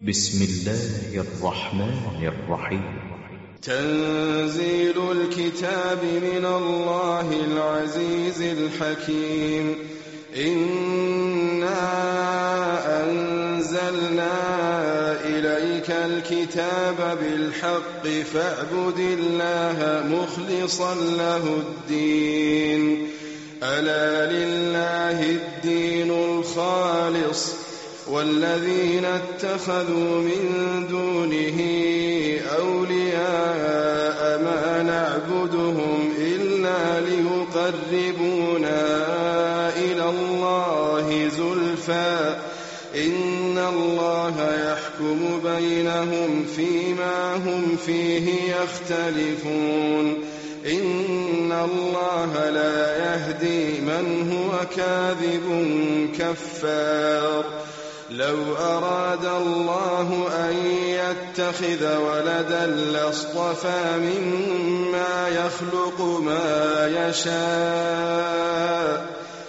بسم الله الرحمن الرحيم. تنزيل الكتاب من الله العزيز الحكيم. إنا أنزلنا إليك الكتاب بالحق فاعبد الله مخلصا له الدين. ألا لله الدين الخالص والذين اتخذوا من دونه أولياء ما نعبدهم إلا ليقربونا إلى الله زلفى إن الله يحكم بينهم فيما هم فيه يختلفون. إن الله لا يهدي من هو كاذب كفار. لو أراد الله أن يتخذ ولدا لاصطفى مما يخلق ما يشاء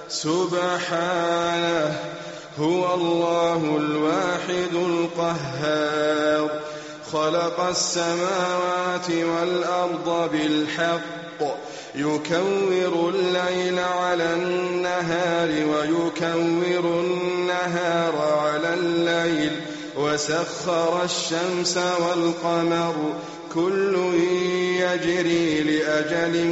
سبحانه هو الله الواحد القهار. خلق السماوات والأرض بالحق يكور الليل على النهار ويكور النهار على الليل وسخر الشمس والقمر كل يجري لأجل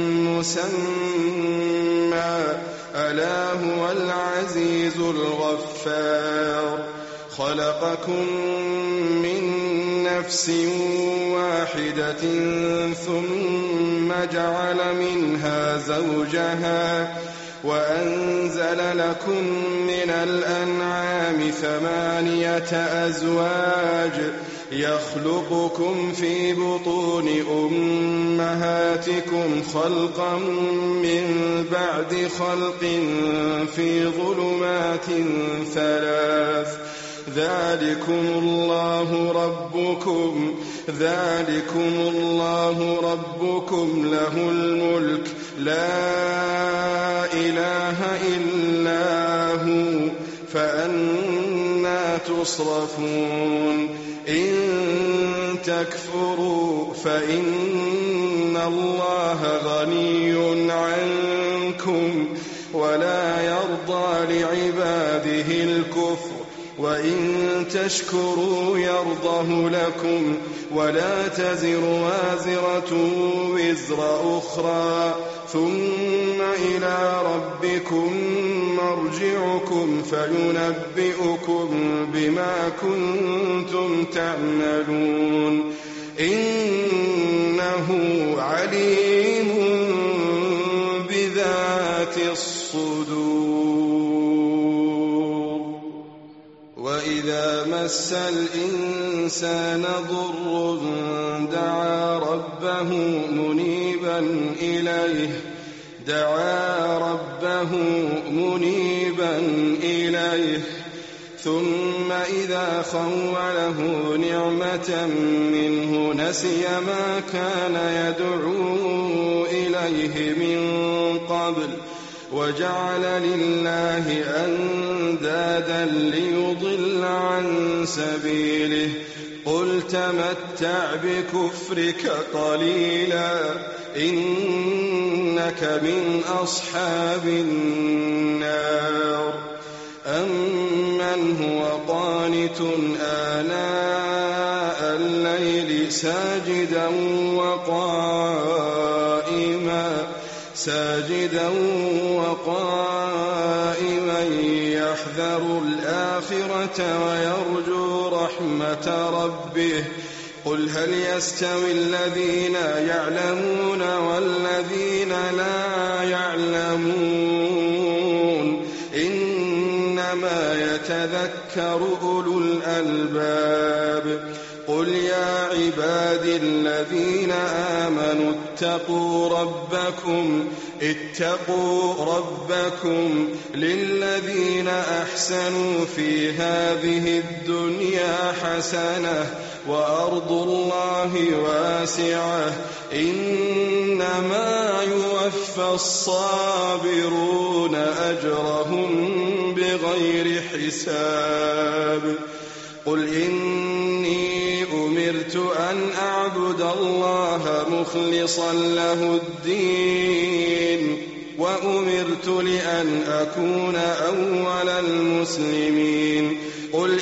مسمى ألا هو العزيز الغفار. خلقكم من نفس واحدة ثم جعل منها زوجها وأنزل لكم من الأنعام 8 أزواج يخلقكم في بطون أمهاتكم خلقا من بعد خلق في ظلمات 3 ذلكم الله ربكم له الملك لا إله إلا هو فأنى تصرفون. إن تكفروا فإن الله غني عنكم ولا يرضى لعباده الكفر وإن تشكروا يرضه لكم ولا تزر وازرة وزر أخرى ثم إلى ربكم مرجعكم فينبئكم بما كنتم تعملون. إنه عليم بذات الصدور. وإذا مس الإنسان ضر دعا ربه منيبا إليه ثم إذا خوله نعمة منه نسي ما كان يدعو إليه من قبل وجعل لله أندادا ليضل عن سبيله. قل تمتع بكفرك قليلا إنك من أصحاب النار. أمن هو قانت آناء الليل ساجدا وقائما يحذر الآخرة ويرجو رحمة ربه. قل هل يستوي الذين يعلمون والذين لا يعلمون إنما يتذكر أولو الألباب. قل يا عبادي الذين آمنوا اتقوا ربكم للذين أحسنوا في هذه الدنيا حسنة وأرض الله واسعة إنما يوفى الصابرون أجرهم بغير حساب. قل إني أمرت أن أعبد الله مخلصا له الدين وأمرت لأن أكون أول المسلمين قل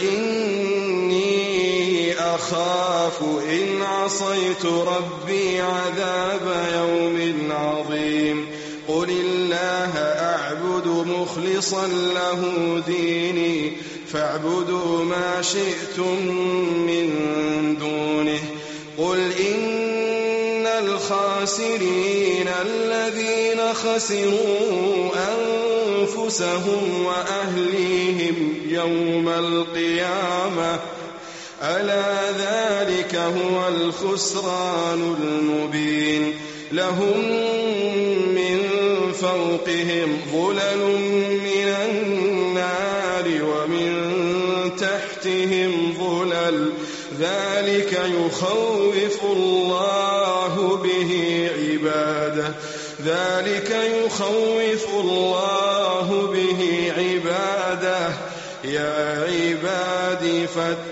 إني أخاف إن عصيت ربي عذاب يوم عظيم قل الله أعبد مخلصا له ديني فاعبدوا ما شئتم من دونه قل إن الخاسرين الذين خسروا أنفسهم وأهليهم يوم القيامة ألا ذلك هو الخسران المبين لهم من فوقهم ظلل من النار ومن تحتهم ظلل ذلك يخوف الله به عباده يا عبادي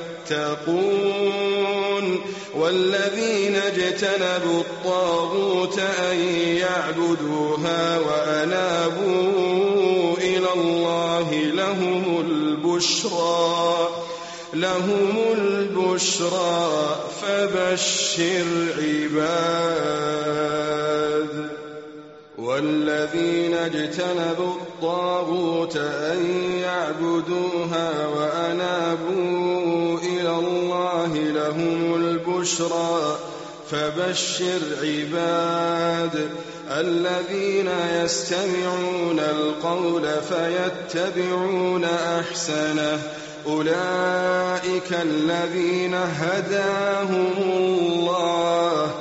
فاتقون والذين اجتنبوا الطاغوت أن يعبدوها وأنابوا إلى الله لهم البشرى فبشر عباد والذين اجتنبوا الطاغوت أن يعبدوها وأنابوا إلى الله لهم البشرى فبشر عباد الذين يستمعون القول فيتبعون أحسنه أولئك الذين هداهم الله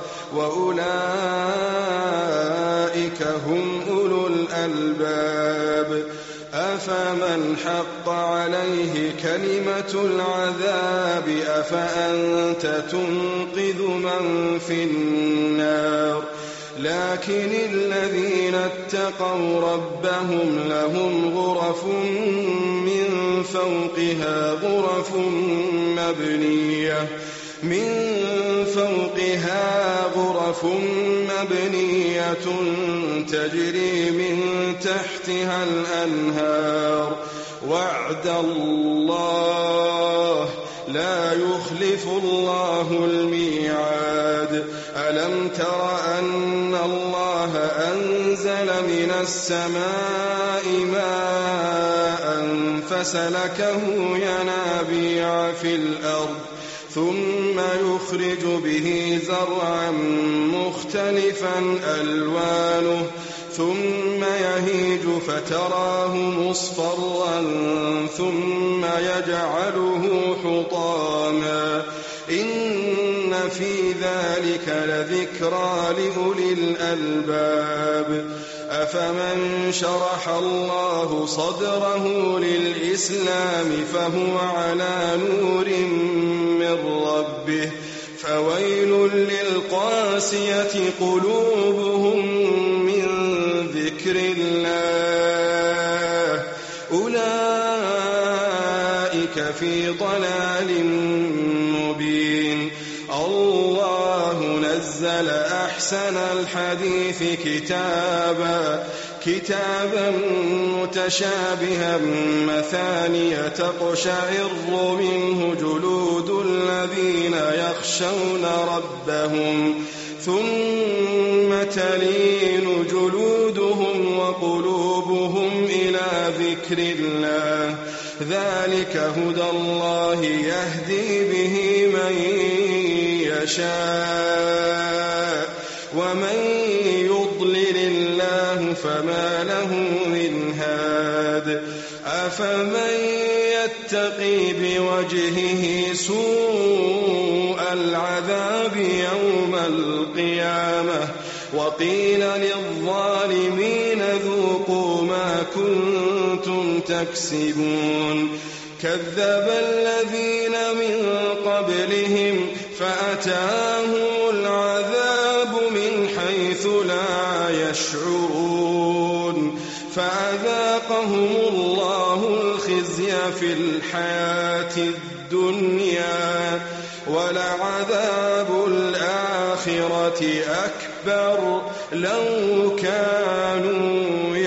وأولئك هم أولو الألباب أفمن حق عليه كلمة العذاب أفأنت تنقذ من في النار لكن الذين اتقوا ربهم لهم غرف من فوقها غرف مبنية تجري من تحتها الأنهار وعد الله لا يخلف الله الميعاد ألم تر أن الله أنزل من السماء ماء فسلكه ينابيع في الأرض ثم يخرج به زرعا مختلفا ألوانه ثم يهيج فتراه مصفرا ثم يجعله حطاما إن في ذلك لذكرى لأولي الألباب أفمن شرح الله صدره للإسلام فهو على نور من ربه فويل للقاسية قلوبهم من ذكر الله أولئك في ضلال مبين الله نزل أحسن الحديث كتابا متشابها مثانية تقشعر منه جلود الذين يخشون ربهم ثم تلين جلودهم وقلوبهم إلى ذكر الله ذلك هدى الله يهدي به من يشاء ومن يضلل الله فما له من هاد أفمن يتقي بوجهه سوء العذاب يوم القيامة وقيل للظالمين ذوقوا ما كنتم تكسبون كذب الذين من قبلهم فأتاهم العذاب من حيث لا يشعرون فأذاقهم الله الخزي في الحياة الدنيا ولعذاب الآخرة أكبر لو كانوا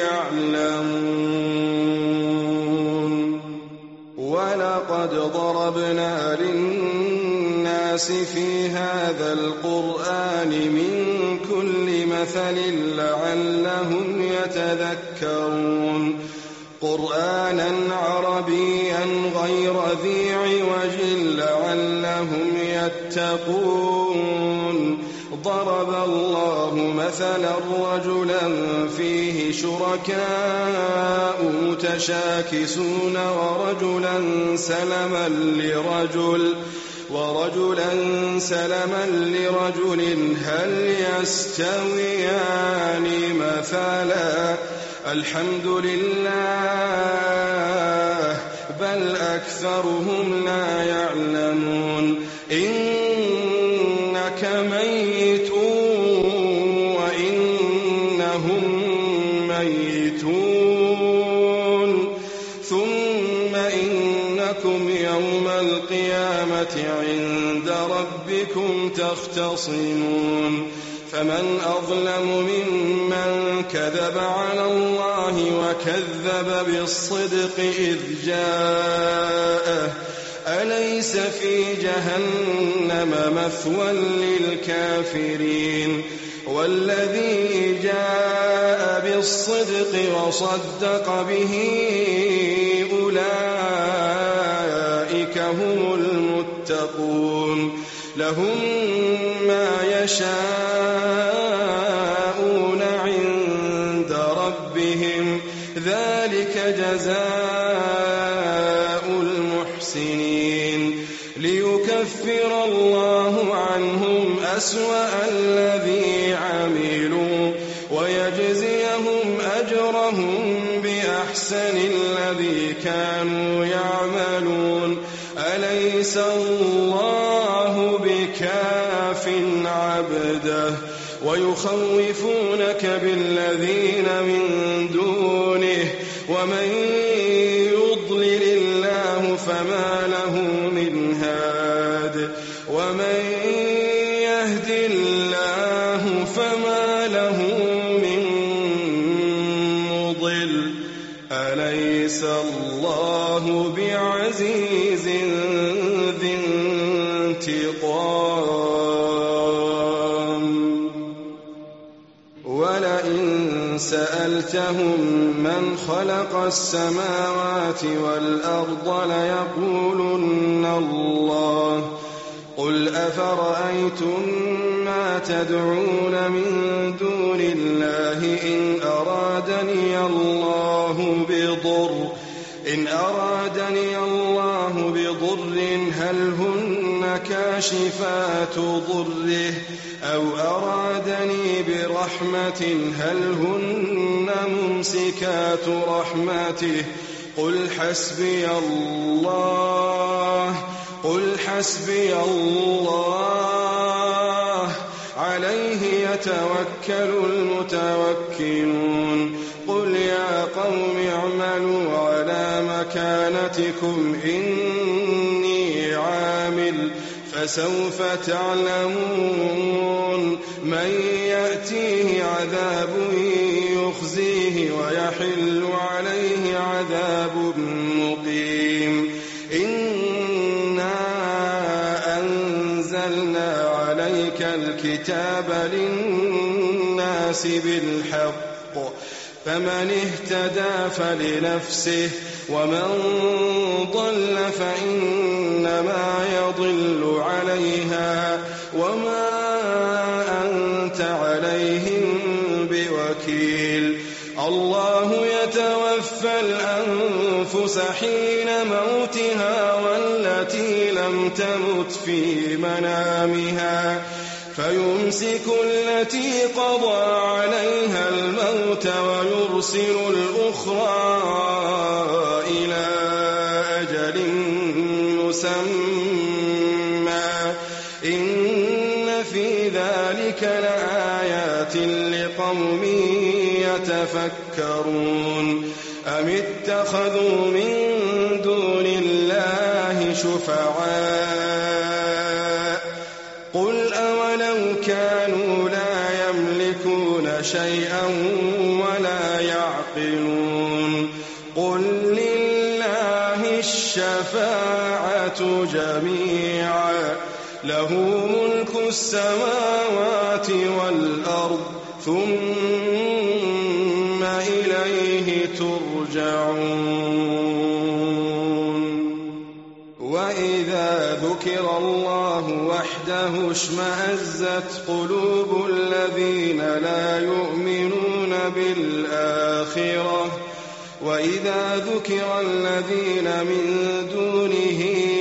يعلمون. ولقد ضربنا للناس في هذا القرآن من كل مثل لعلهم يتذكرون. قرآنا عربيا غير ذي عوج لعلهم يتقون. ضرب الله مثلا رجلا فيه شركاء متشاكسون ورجلا سلما لرجل هل يستويان مثلا الحمد لله بل أكثرهم لا يعلمون. إنك ميت وإنهم ميتون ثم إنكم يوم القيامة عند ربكم تختصمون. فمن أظلم ممن كذب على الله وكذب بالصدق إذ جاءه أليس في جهنم مثوى للكافرين. والذي جاء بالصدق وصدق به أولئك هم المتقون. لهم ما يشاءون عند ربهم ذلك جزاء المحسنين. ليكفر الله عنهم أسوأ الذي عملوا ويجزيهم أجرهم بأحسن الذي كانوا يعملون. أليس الله بكاف عبده ويخوفونك بالذين من دونه ومن يضلل الله فما له من هاد ومن يهد الله فما له من مضل. أليس الله بعزيز ذي انتقام. ولئن سألتهم من خلق السماوات والأرض ليقولن الله. قل أفرأيتم ما تدعون من دون الله إن أرادني الله بضر هل هن كاشفات ضره أو أرادني برحمة هل هن ممسكات رحمته. قل حسبي الله عليه يتوكل المتوكلون. قل يا قوم اعملوا على مكانتكم إني عامل فسوف تعلمون من يأتيه عذاب يخزيه ويحل عليه عذاب مقيم. إنا أنزلنا عليك الكتاب للناس بالحق فمن اهتدى فلنفسه ومن ضل فإنما يضل عليها وما أنت عليهم بوكيل. الله يتوفى الأنفس حين موتها والتي لم تمت في منامها فيمسك التي قضى عليها الموت ويرسل الأخرى إلى أجل مسمى إن في ذلك لآيات لقوم يتفكرون. أم اتخذوا من دون الله شفعاء شفعاء قل أولو كانوا لا يملكون شيئا ولا يعقلون قل لله الشفاعة جميعا له ملك السماوات والأرض ثم إليه ترجعون وإذا ذكر الله وحده اشمأزت قلوب الذين لا يؤمنون بالآخرة وإذا ذكر الذين من دونه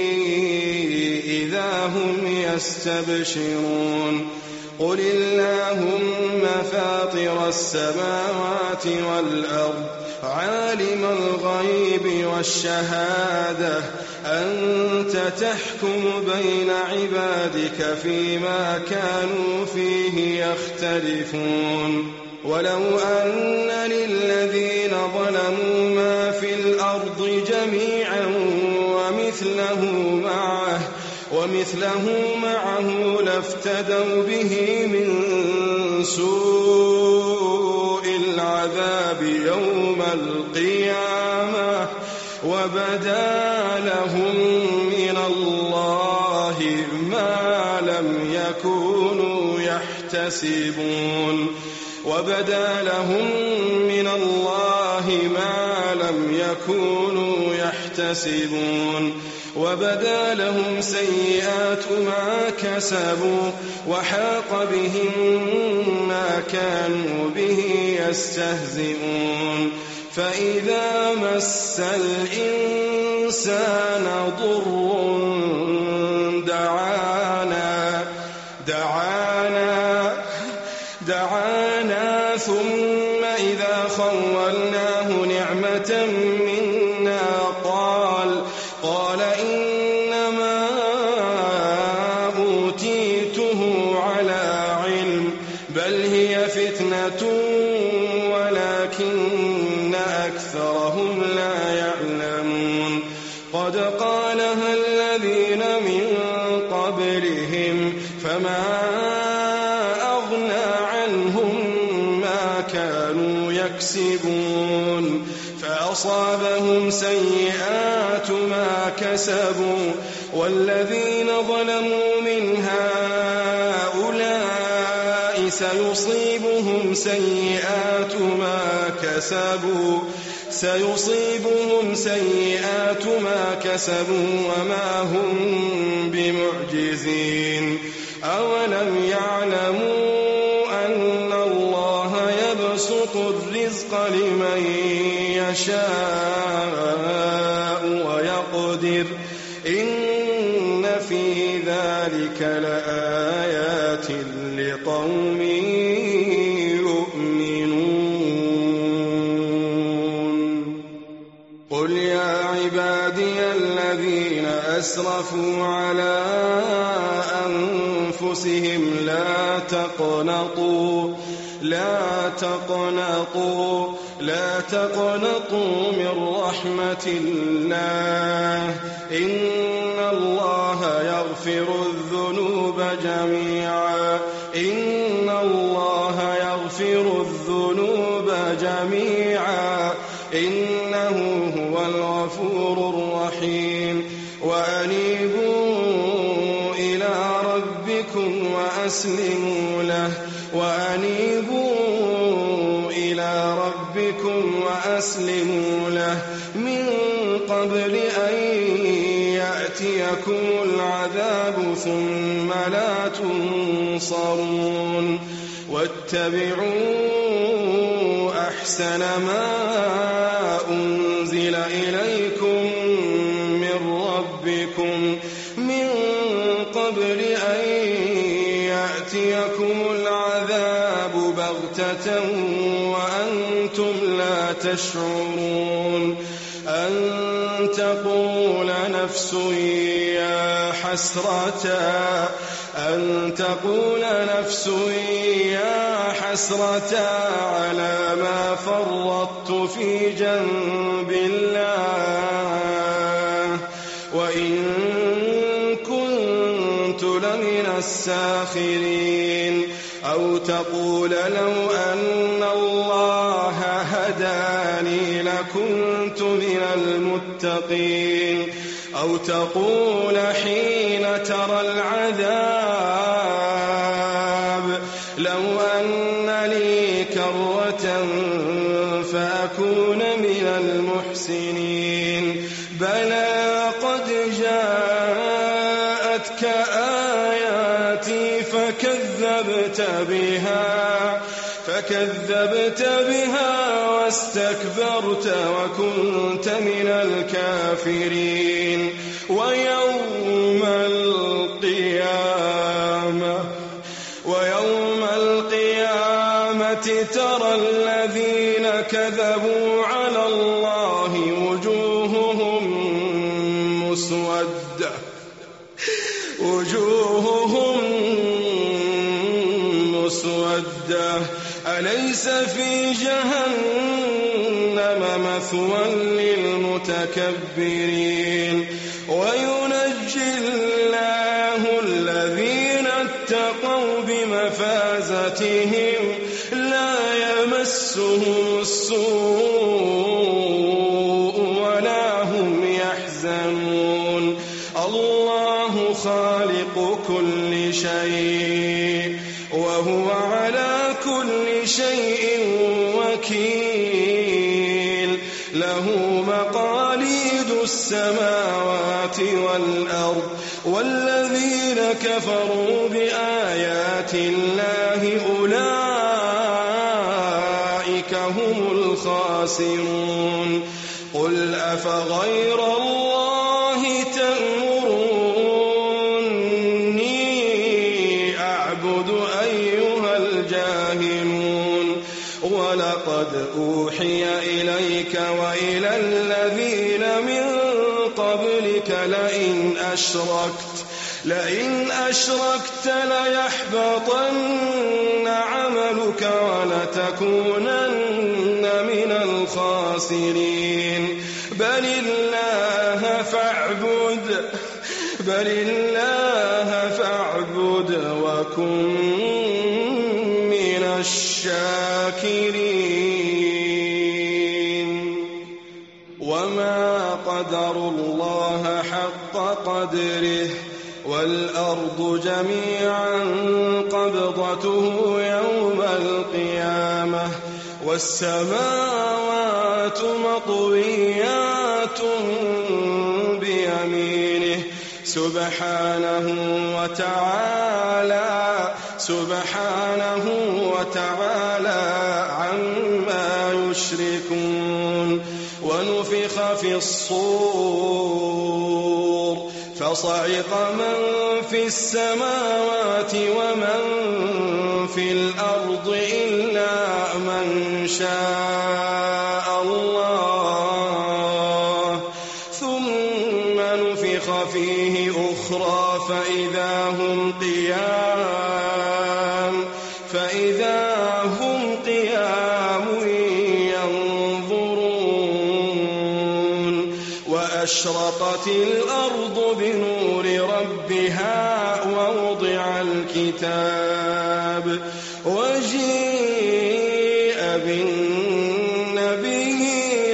إذا هم يستبشرون قل اللهم فاطر السماوات والأرض عالم الغيب والشهادة أنت تحكم بين عبادك فيما كانوا فيه يختلفون ولو أن للذين ظلموا ما في الأرض جميعا ومثله معه لافتدوا به من سوء العذاب يوم القيامة وبدا لهم من الله ما لم يكونوا يحتسبون وبدا لهم سيئات ما كسبوا وحاق بهم ما كانوا به يستهزئون فإذا مس الإنسان ضر دعانا ثم إذا خولناه نعمة منا قال إنما أوتيته على علم بل هي فتنة ولكن أكثرهم لا يعلمون قد قالها الذين من قبلهم فما أغنى عنهم ما كانوا يكسبون فأصابهم سيئات ما كسبوا والذين ظلموا من هؤلاء سيصيبهم سيئات ما كسبوا وما هم بمعجزين أولم يعلموا أن الله يبسط الرزق لمن يشاء ويقدر إن في ذلك لآيات لقوم يؤمنون قل يا عبادي الذين أسرفوا على أنفسهم لا تقنطوا من رحمة الله إن الله يغفر الذنوب جميعا إنه هو الغفور الرحيم وأنيبوا إلى ربكم وأسلموا له من قبل أن يأتيكم العذاب ثم لا تنصرون واتبعوا أحسن ما أنزل إليكم من ربكم من قبل أن يأتيكم العذاب بغتة وأنتم لا تشعرون أن تقول نفس يا حسرة على ما فرطت في جنب الله وإن كنت لمن الساخرين أو تقول لو أن الله هداني لكنت من المتقين أو تقول حين ترى العذاب لو أن لي كرة فأكون من المحسنين بلى قد جاءتك آياتي فكذبت بها واستكبرت وكنت من الكافرين ويوم القيامة ترى الذين كذبوا على الله وجوههم مسودة أليس في جهنم مثوى للمتكبرين وينجي الله الذين اتقوا بمفازتهم لا يمسهم السوء ولا هم يحزنون الله خالق كل شيء وهو على كل شيء وكيل له مقاليد السماوات والأرض والذين كفروا بآيات الله أولئك هم الخاسرون قل أفغير الله تأمروني أعبد أيها الجاهلون ولقد أوحي إليك وإلى الذين من قبلك لئن أشركت ليحبطن عملك ولتكونن من الخاسرين بل الله فاعبد وكن من الشاكرين وما قدروا الله حق قدره والأرض جميعا قبضته يوم القيامة والسماوات مطويات بيمينه سبحانه وتعالى عما يشركون ونفخ في الصور فصعق من في السماوات ومن في الأرض إلا من شاء الله ثم نفخ فيه أخرى فإذا هم قيام ينظرون وأشرقت الأرض بنور ربها ووضع الكتاب وجيء بالنبيين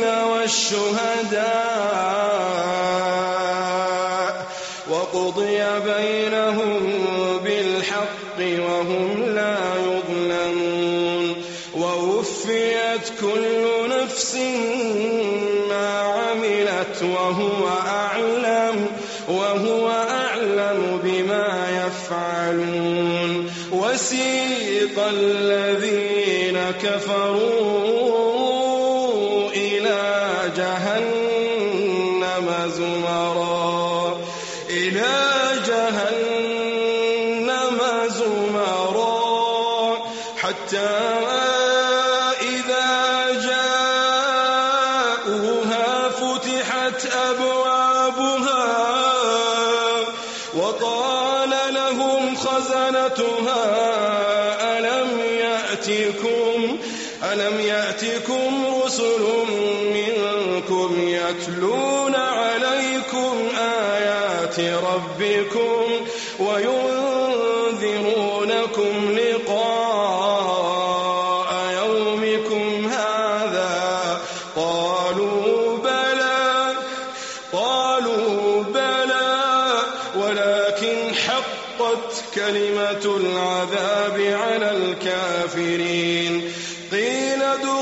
والشهداء وقضي بينهم بالحق وهم لا يظلمون ووفيت كل نفس ما عملت وهو أعلم بما يفعلون وسيق الذين كفروا إلى جهنم زمرا حتى إذا جاءوها فتحت أبوابها وقال لهم خزنتها ألم يأتكم رسل منكم يتلون عليكم آيات ربكم وينذرونكم لقاء يومكم هذا. قالوا بلى ولكن حقت كلمة العذاب على الكافرين. قيل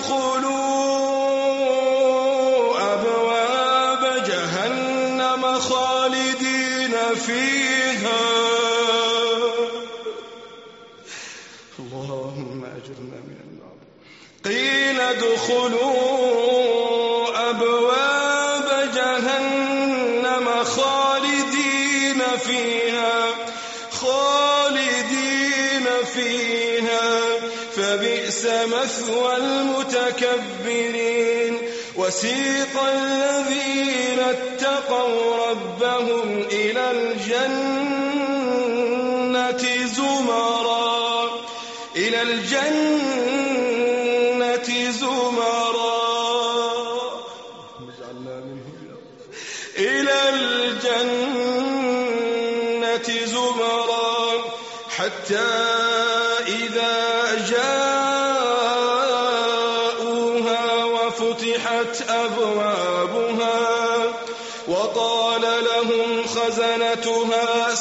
ادخلوا أبواب جهنم خالدين فيها. اللهم أجرنا من النار. قيل ادخلوا أبواب جهنم خالدين فيها فبئس مثوى المتكبرين. وسيق الذين اتقوا ربهم إلى الجنة زمرا حتى إذا جاءوها وفتحت أبوابها وقال لهم خزنتها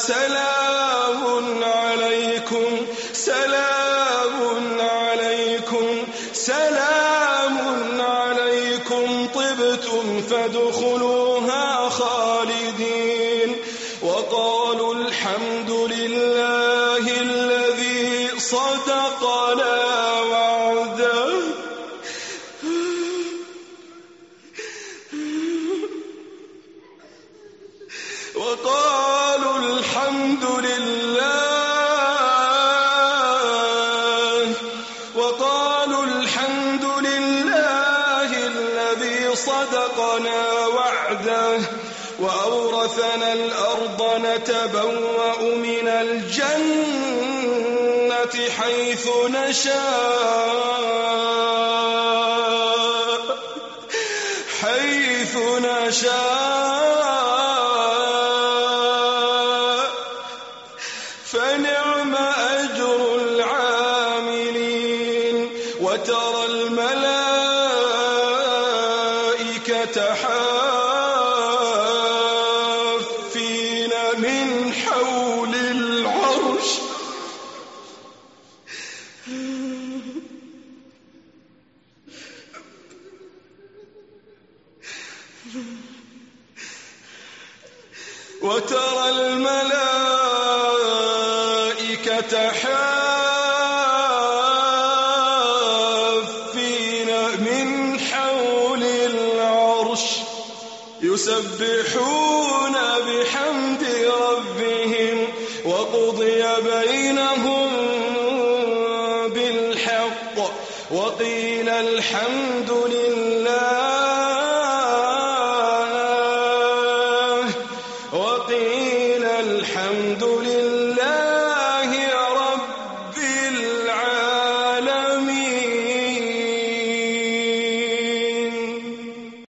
سلام عليكم طبتم فادخلوها خالدين. وقالوا الحمد لله الذي صدقنا وعده صدقنا وعده وأورثنا الأرض نتبوأ من الجنة حيث نشاء فنعم أجر العاملين. وترى الملائكة حافين من حول العرش وترى الملائكة حافين من حول العرش يسبحون بحمد ربهم وقضي بينهم بالحق وقيل الحمد لله